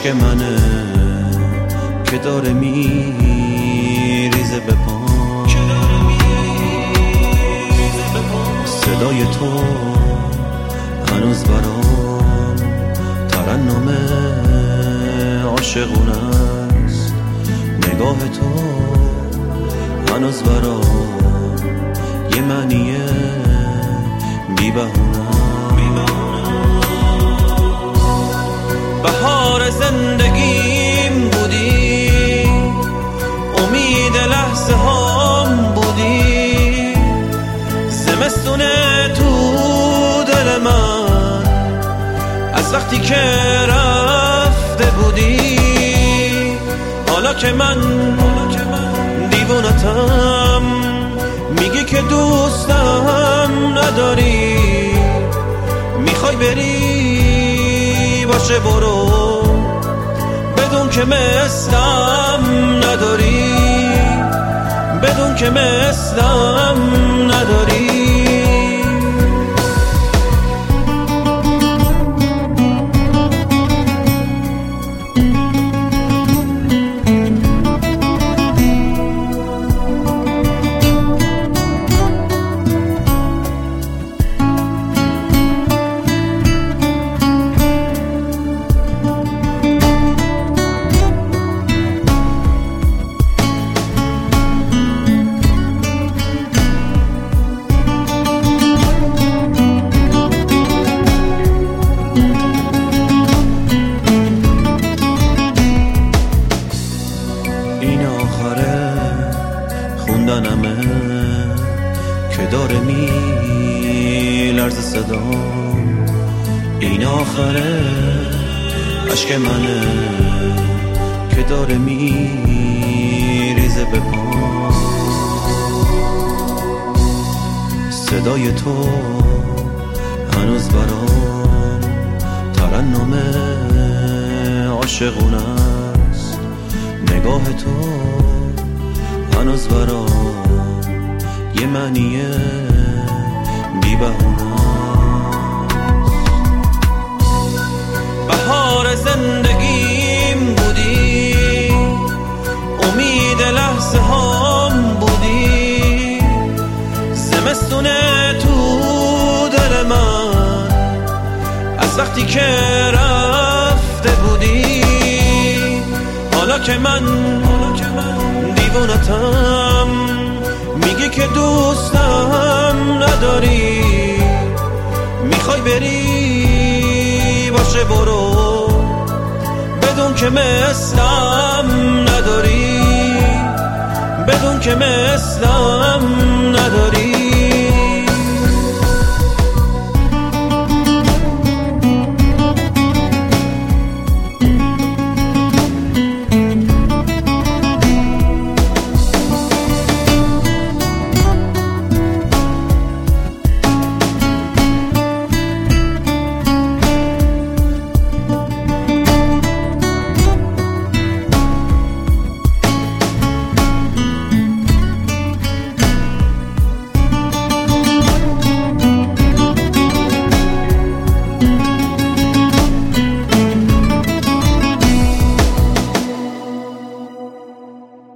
عشق منه که داره میریزه به پام، صدای تو هنوز برام ترنم عاشقونه است، نگاه تو هنوز برام یه معنی بی بهونه. بهار زندگیم بودی، امید لحظه هام بودی، زمستون تو دل من از وقتی که رفته بودی. حالا که من دیوونتم، میگی که دوستم نداری، میخوای بری باشه برو، بدون که مثلم نداری، بدون که مثلم نداری. این آخره خوندنمه که داره میلرزه صدام، این آخره عشق منه که داره میریزه به پام، صدای تو هنوز برام ترنم عاشقونه است، نگاه تو هنوز برام یه معنی بی بهونه. بهار زندگیم بودی، امید لحظه هام بودی، زمستون تو دل من از وقتی که رفته بودی. حالا که من دیوونتم، میگی که دوستم نداری، میخوای بری باشه برو، بدون که مثلم نداری، بدون که مثلم نداری.